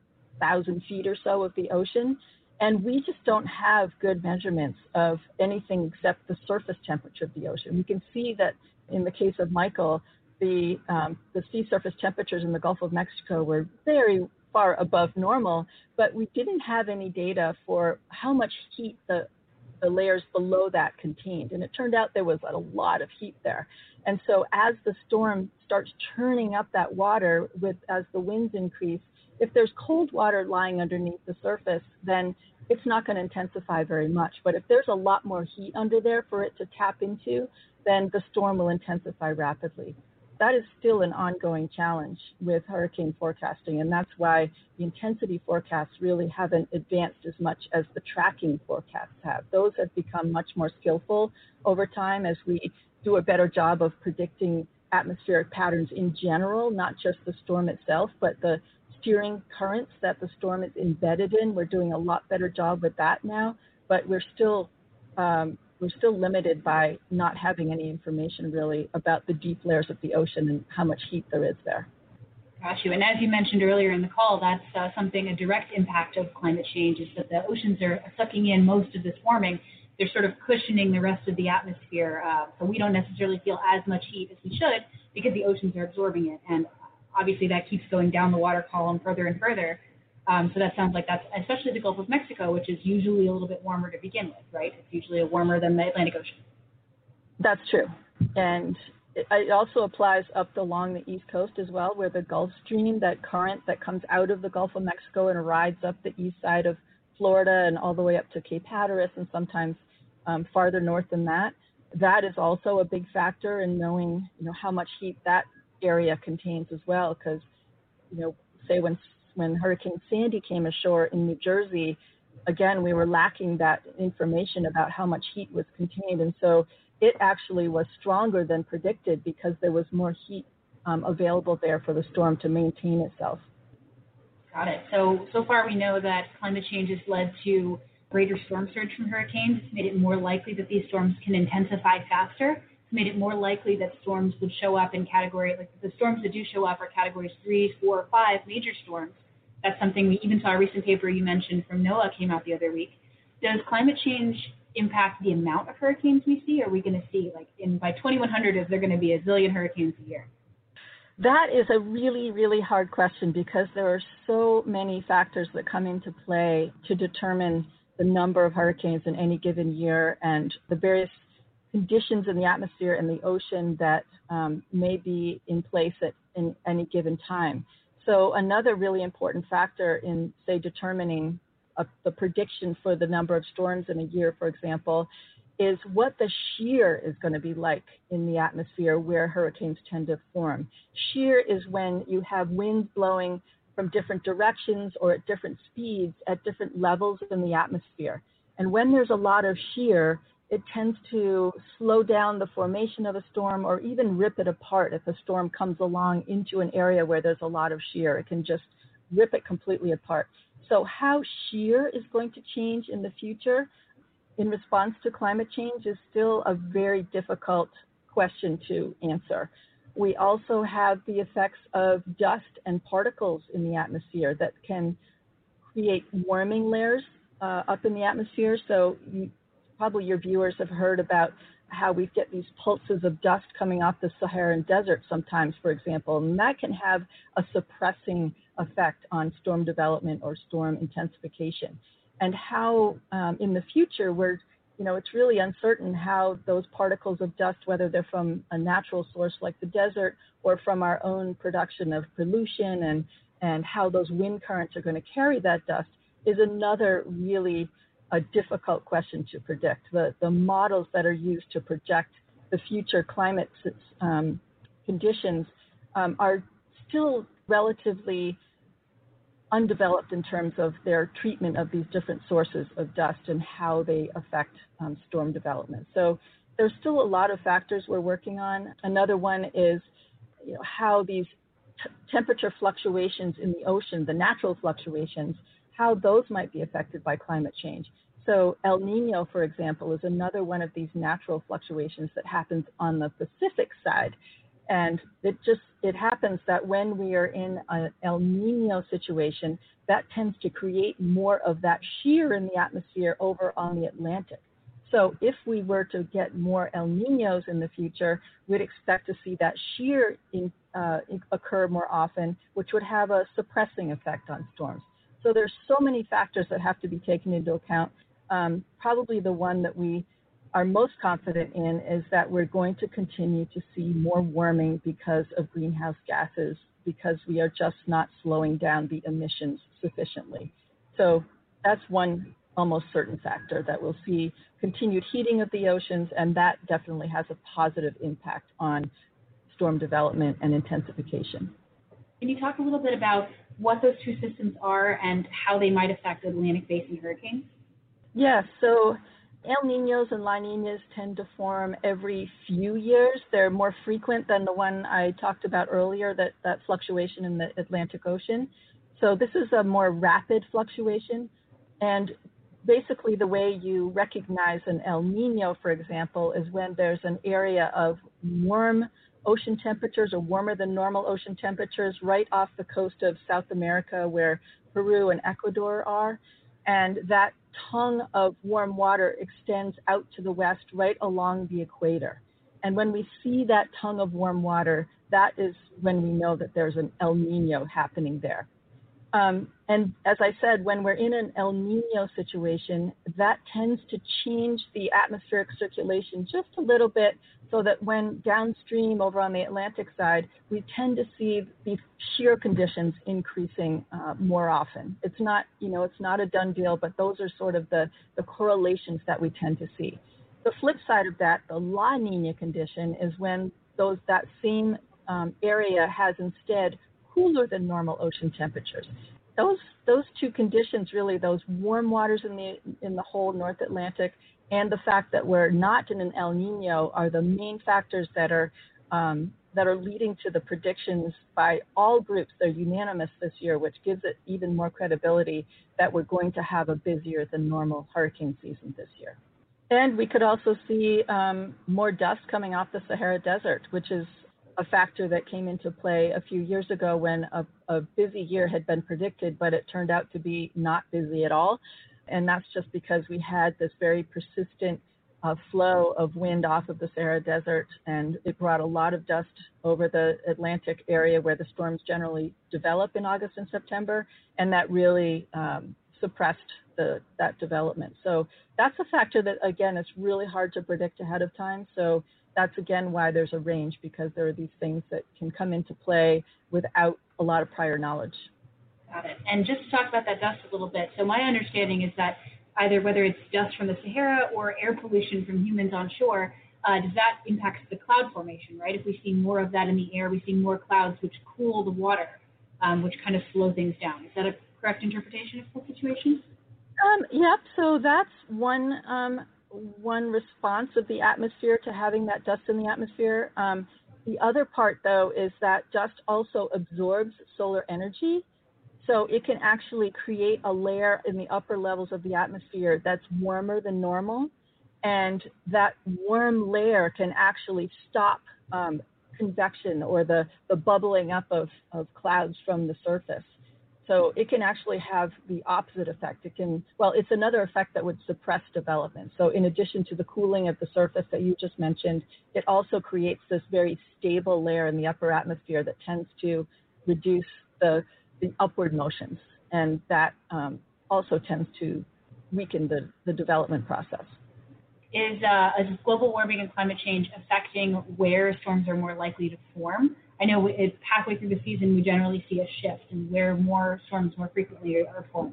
1,000 feet or so of the ocean. And we just don't have good measurements of anything except the surface temperature of the ocean. We can see that in the case of Michael, the sea surface temperatures in the Gulf of Mexico were very far above normal, but we didn't have any data for how much heat the layers below that contained. And it turned out there was a lot of heat there. And so as the storm starts churning up that water as the winds increase, if there's cold water lying underneath the surface, then it's not going to intensify very much. But if there's a lot more heat under there for it to tap into, then the storm will intensify rapidly. that is still an ongoing challenge with hurricane forecasting, and that's why the intensity forecasts really haven't advanced as much as the tracking forecasts have. Those have become much more skillful over time as we do a better job of predicting atmospheric patterns in general, not just the storm itself, but the steering currents that the storm is embedded in. We're doing a lot better job with that now, but we're still limited by not having any information really about the deep layers of the ocean and how much heat there is there. Got you. And as you mentioned earlier in the call, that's a direct impact of climate change is that the oceans are sucking in most of this warming. They're sort of cushioning the rest of the atmosphere, so we don't necessarily feel as much heat as we should because the oceans are absorbing it. And obviously that keeps going down the water column further and further. So that sounds like that's especially the Gulf of Mexico, which is usually a little bit warmer to begin with, right? It's usually warmer than the Atlantic Ocean. That's true. And it also applies up along the East Coast as well, where the Gulf Stream, that current that comes out of the Gulf of Mexico and rides up the east side of Florida and all the way up to Cape Hatteras and sometimes farther north than that. That is also a big factor in knowing, how much heat that area contains as well. Because, say when Hurricane Sandy came ashore in New Jersey, again, we were lacking that information about how much heat was contained. And so it actually was stronger than predicted because there was more heat available there for the storm to maintain itself. Got it. So far we know that climate change has led to greater storm surge from hurricanes. It's made it more likely that these storms can intensify faster. It's made it more likely that storms would show up in category, like the storms that do show up are categories 3, 4, 5 major storms. That's something we even saw a recent paper you mentioned from NOAA came out the other week. Does climate change impact the amount of hurricanes we see? Are we going to see, by 2100, is there going to be a zillion hurricanes a year? That is a really, really hard question because there are so many factors that come into play to determine the number of hurricanes in any given year and the various conditions in the atmosphere and the ocean that may be in place in any given time. So another really important factor in, say, determining the prediction for the number of storms in a year, for example, is what the shear is going to be like in the atmosphere where hurricanes tend to form. Shear is when you have winds blowing from different directions or at different speeds at different levels in the atmosphere. And when there's a lot of shear, it tends to slow down the formation of a storm or even rip it apart. If a storm comes along into an area where there's a lot of shear, it can just rip it completely apart. So how shear is going to change in the future in response to climate change is still a very difficult question to answer. We also have the effects of dust and particles in the atmosphere that can create warming layers up in the atmosphere. So probably your viewers have heard about how we get these pulses of dust coming off the Saharan desert sometimes, for example, and that can have a suppressing effect on storm development or storm intensification. And how in the future it's really uncertain how those particles of dust, whether they're from a natural source like the desert or from our own production of pollution and how those wind currents are going to carry that dust is another really a difficult question to predict. The models that are used to project the future climate conditions are still relatively undeveloped in terms of their treatment of these different sources of dust and how they affect storm development. So there's still a lot of factors we're working on. Another one is how these temperature fluctuations in the ocean, the natural fluctuations, how those might be affected by climate change. So El Nino, for example, is another one of these natural fluctuations that happens on the Pacific side. And it happens that when we are in an El Nino situation, that tends to create more of that shear in the atmosphere over on the Atlantic. So if we were to get more El Ninos in the future, we'd expect to see that shear occur more often, which would have a suppressing effect on storms. So there's so many factors that have to be taken into account. Probably the one that we are most confident in is that we're going to continue to see more warming because of greenhouse gases, because we are just not slowing down the emissions sufficiently. So that's one almost certain factor, that we'll see continued heating of the oceans, and that definitely has a positive impact on storm development and intensification. Can you talk a little bit about what those two systems are and how they might affect Atlantic Basin hurricanes? Yeah, so El Niños and La Niñas tend to form every few years. They're more frequent than the one I talked about earlier, that fluctuation in the Atlantic Ocean. So this is a more rapid fluctuation. And basically the way you recognize an El Niño, for example, is when there's an area of warm ocean temperatures or warmer than normal ocean temperatures right off the coast of South America where Peru and Ecuador are. And that tongue of warm water extends out to the west right along the equator. And when we see that tongue of warm water, that is when we know that there's an El Niño happening there. And as I said, when we're in an El Niño situation, that tends to change the atmospheric circulation just a little bit so that when downstream over on the Atlantic side, we tend to see these shear conditions increasing more often. It's not a done deal, but those are sort of the correlations that we tend to see. The flip side of that, the La Nina condition, is when that same area has instead cooler than normal ocean temperatures. Those two conditions, really, those warm waters in the whole North Atlantic and the fact that we're not in an El Nino, are the main factors that are leading to the predictions by all groups. They're unanimous this year, which gives it even more credibility that we're going to have a busier than normal hurricane season this year. And we could also see more dust coming off the Sahara Desert, which is a factor that came into play a few years ago when a busy year had been predicted, but it turned out to be not busy at all. And that's just because we had this very persistent flow of wind off of the Sahara Desert, and it brought a lot of dust over the Atlantic area where the storms generally develop in August and September, and that really suppressed that development. So that's a factor that, again, it's really hard to predict ahead of time. So that's, again, why there's a range, because there are these things that can come into play without a lot of prior knowledge. Got it. And just to talk about that dust a little bit, so my understanding is that either whether it's dust from the Sahara or air pollution from humans on shore, does that impact the cloud formation, right? If we see more of that in the air, we see more clouds which cool the water, which kind of slow things down. Is that a correct interpretation of the situation? Yep. So that's one response of the atmosphere to having that dust in the atmosphere. The other part, though, is that dust also absorbs solar energy. So it can actually create a layer in the upper levels of the atmosphere that's warmer than normal. And that warm layer can actually stop convection or the bubbling up of clouds from the surface. So it can actually have the opposite effect. It's another effect that would suppress development. So in addition to the cooling of the surface that you just mentioned, it also creates this very stable layer in the upper atmosphere that tends to reduce the upward motions. And that also tends to weaken the development process. Is global warming and climate change affecting where storms are more likely to form? I know it's halfway through the season, we generally see a shift in where more storms more frequently are formed.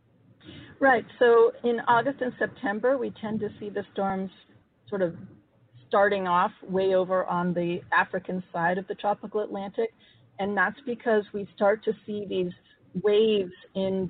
Right. So in August and September, we tend to see the storms sort of starting off way over on the African side of the tropical Atlantic. And that's because we start to see these waves in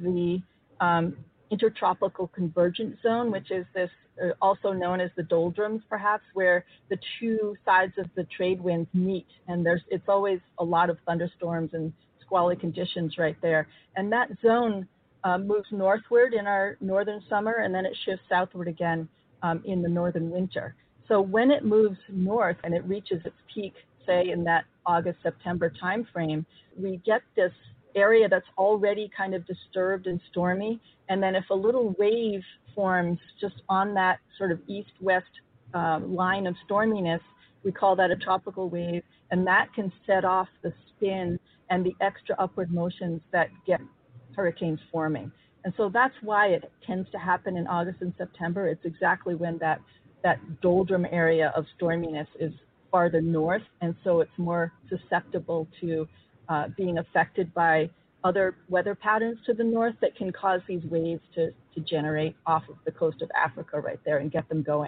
the intertropical convergence zone, which is this also known as the doldrums, perhaps, where the two sides of the trade winds meet, and it's always a lot of thunderstorms and squally conditions right there. And that zone moves northward in our northern summer, and then it shifts southward again in the northern winter. So when it moves north and it reaches its peak, say in that August-September timeframe, we get this area that's already kind of disturbed and stormy, and then if a little wave forms just on that sort of east-west line of storminess, we call that a tropical wave, and that can set off the spin and the extra upward motions that get hurricanes forming. And so that's why it tends to happen in August and September. It's exactly when that doldrum area of storminess is farther north, and so it's more susceptible to being affected by other weather patterns to the north that can cause these waves to generate off of the coast of Africa right there and get them going.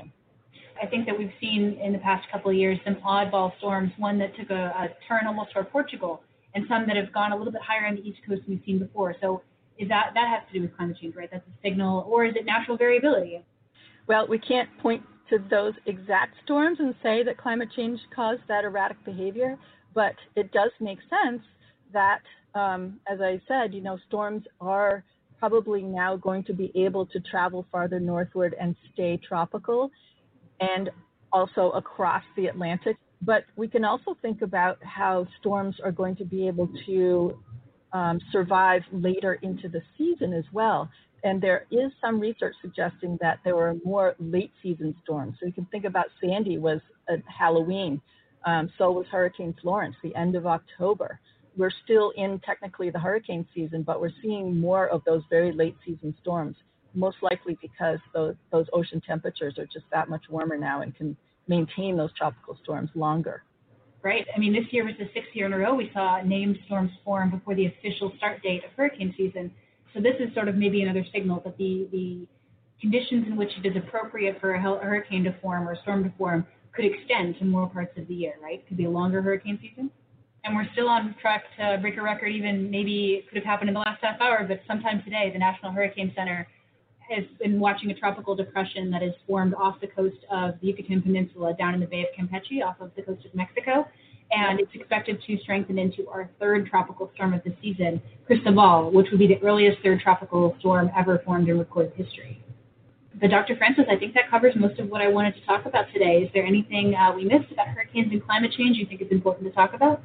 I think that we've seen in the past couple of years some oddball storms, one that took a turn almost toward Portugal, and some that have gone a little bit higher on the East Coast than we've seen before. So is that has to do with climate change, right? That's a signal, or is it natural variability? Well, we can't point to those exact storms and say that climate change caused that erratic behavior, but it does make sense that, as I said, storms are probably now going to be able to travel farther northward and stay tropical, and also across the Atlantic. But we can also think about how storms are going to be able to survive later into the season as well. And there is some research suggesting that there were more late season storms. So you can think about Sandy was at Halloween. So was Hurricane Florence, the end of October. We're still in technically the hurricane season, but we're seeing more of those very late season storms, most likely because those ocean temperatures are just that much warmer now and can maintain those tropical storms longer. Right. I mean, this year was the 6th year in a row we saw named storms form before the official start date of hurricane season. So this is sort of maybe another signal that the conditions in which it is appropriate for a hurricane to form or a storm to form could extend to more parts of the year, right? Could be a longer hurricane season. And we're still on track to break a record, even maybe it could have happened in the last half hour, but sometime today, the National Hurricane Center has been watching a tropical depression that is formed off the coast of the Yucatan Peninsula down in the Bay of Campeche off of the coast of Mexico. And it's expected to strengthen into our third tropical storm of the season, Cristobal, which would be the earliest third tropical storm ever formed in recorded history. But Dr. Francis, I think that covers most of what I wanted to talk about today. Is there anything we missed about hurricanes and climate change you think is important to talk about?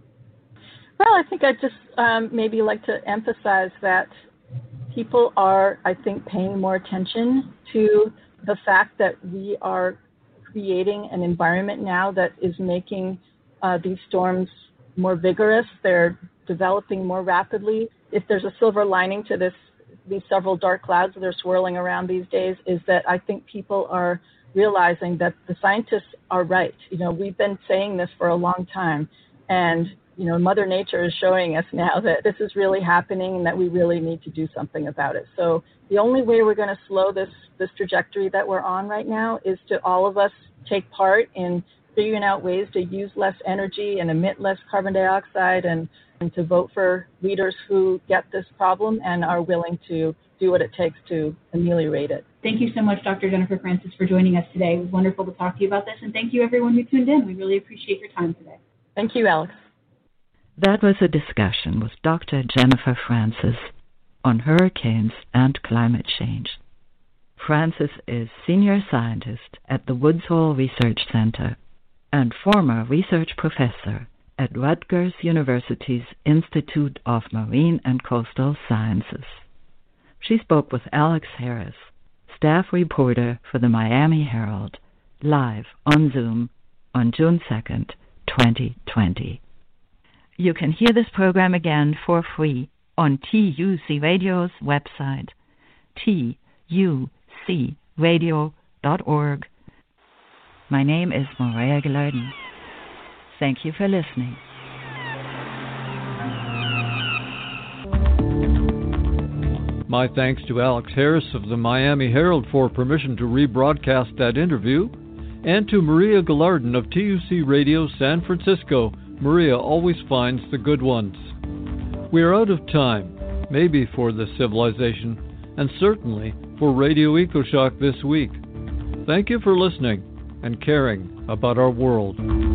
Well, I think I'd just maybe like to emphasize that people are, I think, paying more attention to the fact that we are creating an environment now that is making these storms more vigorous. They're developing more rapidly. If there's a silver lining to these several dark clouds that are swirling around these days, is that I think people are realizing that the scientists are right. We've been saying this for a long time, and Mother Nature is showing us now that this is really happening and that we really need to do something about it. So the only way we're going to slow this trajectory that we're on right now is to all of us take part in figuring out ways to use less energy and emit less carbon dioxide and to vote for leaders who get this problem and are willing to do what it takes to ameliorate it. Thank you so much, Dr. Jennifer Francis, for joining us today. It was wonderful to talk to you about this, and thank you everyone who tuned in. We really appreciate your time today. Thank you, Alex. That was a discussion with Dr. Jennifer Francis on hurricanes and climate change. Francis is senior scientist at the Woods Hole Research Center and former research professor at Rutgers University's Institute of Marine and Coastal Sciences. She spoke with Alex Harris, staff reporter for the Miami Herald, live on Zoom on June 2nd, 2020. You can hear this program again for free on TUC Radio's website, tucradio.org. My name is Maria Gilardin. Thank you for listening. My thanks to Alex Harris of the Miami Herald for permission to rebroadcast that interview, and to Maria Gilardin of TUC Radio San Francisco. Maria always finds the good ones. We are out of time, maybe for the civilization, and certainly for Radio EcoShock this week. Thank you for listening and caring about our world.